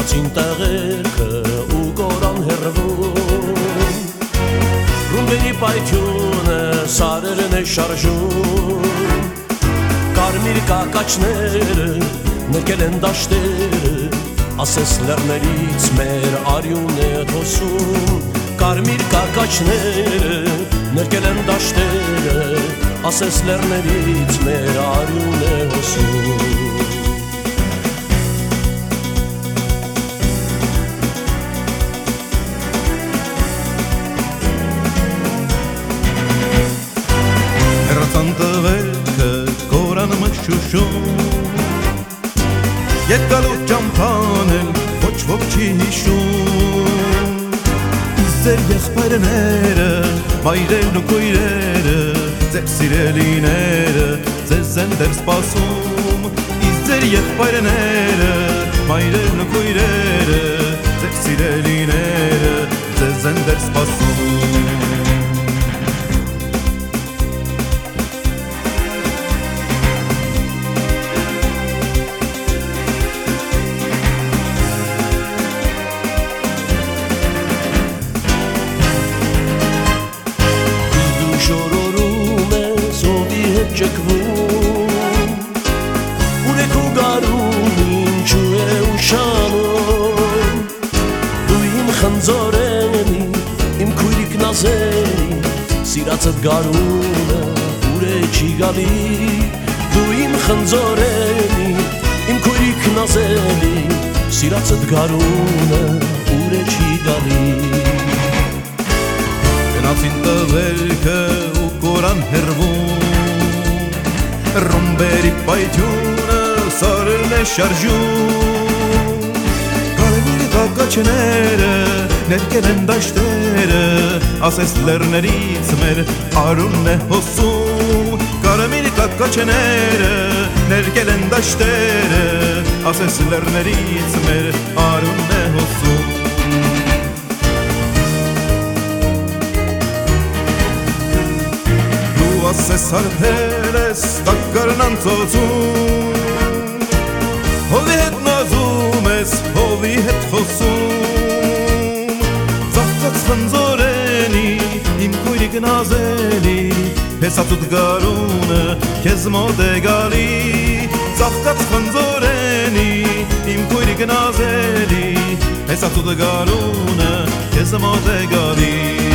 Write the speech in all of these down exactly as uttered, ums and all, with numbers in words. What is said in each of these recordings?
Գնացին տեղերքը ու կորան հեռվում Ռումբերի պայթյունը սարերն է շարժում Կարմիր կակաչները նկել են դաշտերը Ասես լեռներից մեր արյուն է հոսում Կարմիր կակաչները նկել են դաշտերը Ասես լեռներից մեր արյուն է հոսում Տղերքը կորանը մշուշում Երկալու ճամփան էլ ոչ ոք չի հիշում Ձեր եղբայրները, մայրերն ու քույրերը Ձեր սիրելիները ձեզ են դեռ սպասում Իսկ ձեր եղբայրները, մայրերն ու քույրերը Ձեր սիրելիները ձեզ են դեռ սպասում Ճկվում Ունեք ու գարում ինչու է ուշանում Դու իմ խնձորենի, իմ քույրիկ նազերի Սիրածդ գարունը ուր է չի գալի Դու իմ խնձորենի, իմ քույրիկ նազերի Սիրածդ գարունը ուր է չի գալի Գնացին տղերքը ու կորան հեռվում Ռումբերի պայթյունը սարերն է շարժում Կարմիր կակաչները ներկել են դաշտերը Ասես լեռներից մեր արյունն է հոսում Կարմիր կակաչները ներկել են դաշտերը Ասես լեռներից մեր արյունն է հոսում Ասես հարբեր ես տակարն անցոցում Հովի հետ նազում ես, հովի հետ խոսում Ծաղկած խնձորենի, իմ քույրիկ նազելի Հեսացուտ գարունը քեզ մոտ է գալի Ծաղկած խնձորենի, իմ քույրիկ նազելի Հեսացուտ գարունը քեզ մոտ է գալի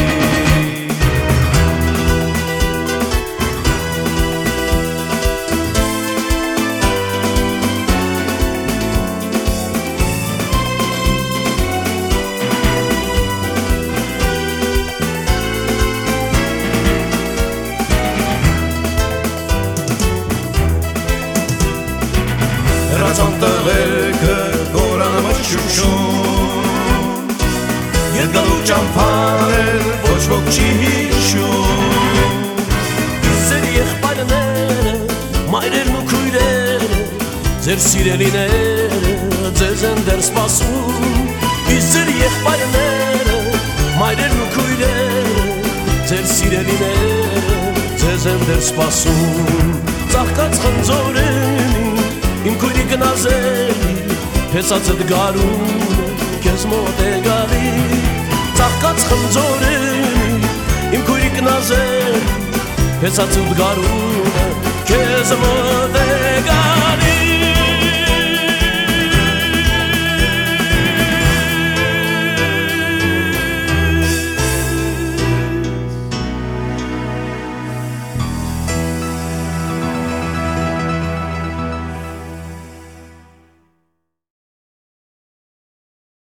Հեռացան տղերքը կորանը մշուշում Երկալու ճամփան էլ ոչ ոք չի հիշում Ձեր եղբայրները, մայրերն ու քույրերը Ձեր սիրելիները ձեզ են դեռ սպասում Իսկ ձեր եղբայրները, մայրերն ու քույրերը Ձեր սիրելիները ձեզ են դեռ սպասում Ծաղկած խնձորենի Իմ քույրիկ նազելի, հեսացդ գարունը քեզ մոտ է գալի Ծաղկած խնձորենի, իմ քույրիկ նազելի, հեսացդ գարունը քեզ մոտ է գալի